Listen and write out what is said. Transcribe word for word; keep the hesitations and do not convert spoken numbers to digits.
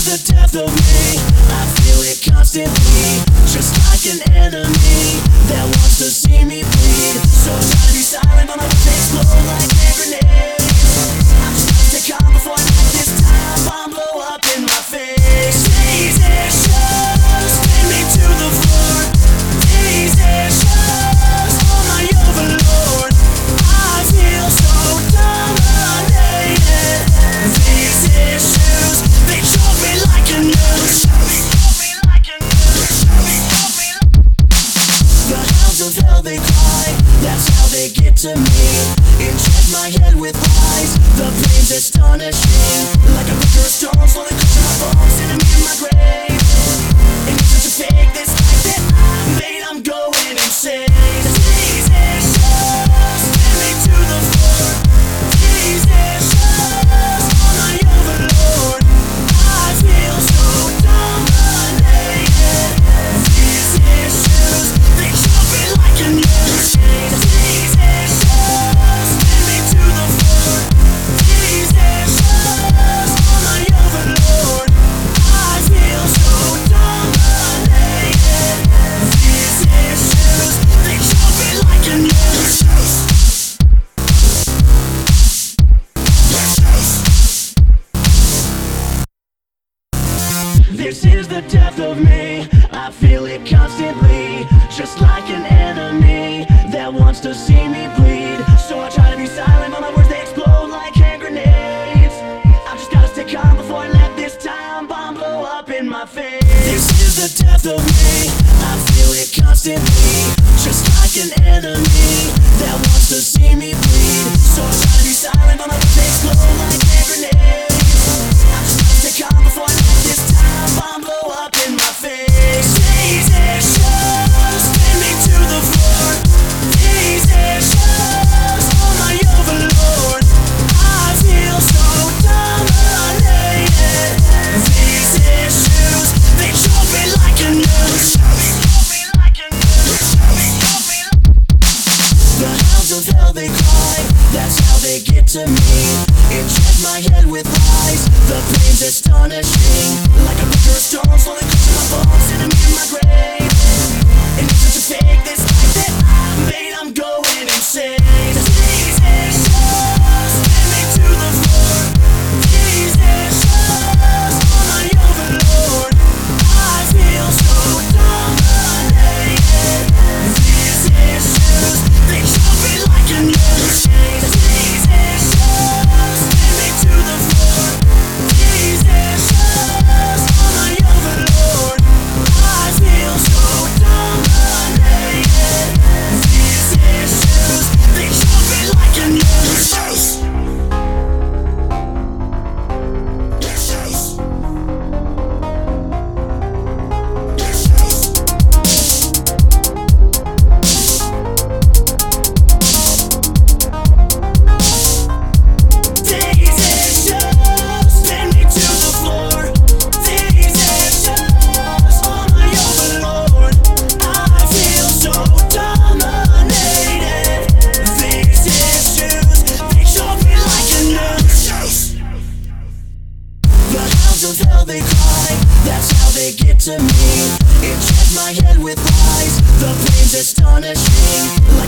the death of me. I feel it constantly, just like an enemy that wants to see me bleed. So I try to be silent, but my words explode like hand grenades. I'm just gonna stay calm before I let this time bomb blow up in my face. These issues spin me to the floor. These issues, oh my overlord. I feel so dominated. These issues, they choke me like a noose. The hounds of hell, they cry, that's how they get to me. Inject my head with lies, the pain's astonishing. Like a picture of stone, slowly crushing my bones, sending me in my grave. And it's such a fake, this life that I made, I'm going insane. These issues spin me to the floor. These issues, oh my overlord. I feel so dominated. These issues, they choke me like a noose. These issues spin me to the floor. These issues, oh my overlord. I feel so dominated. These issues, they choke me like a noose. This is the death of me. I feel it constantly, just like an enemy that wants to see me bleed. So I try to be silent, but my words they explode like hand grenades. I just gotta stay calm before I let this time bomb blow up in my face. This is the death of me. I feel it constantly, just like an enemy that wants to see me bleed. So I try to be silent, but my words they explode like hand grenades. I just gotta stay calm before I let this time bomb blow up in my face. These issues spin me to the floor. These issues, oh my overlord. I feel so dominated. These issues, they choke me like a noose. The hounds of hell, they cry, that's how they get to me. Inject my head with lies, the pain's astonishing. Like a picture of stone, slowly crushing my bones, sending me in my grave. And it's such a fake, this life that I made, I'm going insane. These issues spin me to the floor. These issues, oh my overlord. I feel so dominated. These issues, they choke me like a noose. These issues spin me to the floor. These issues, oh my overlord. I feel so dominated. These issues, they choke me like a noose. They cry, that's how they get to me. Inject my head with lies, the pain's astonishing.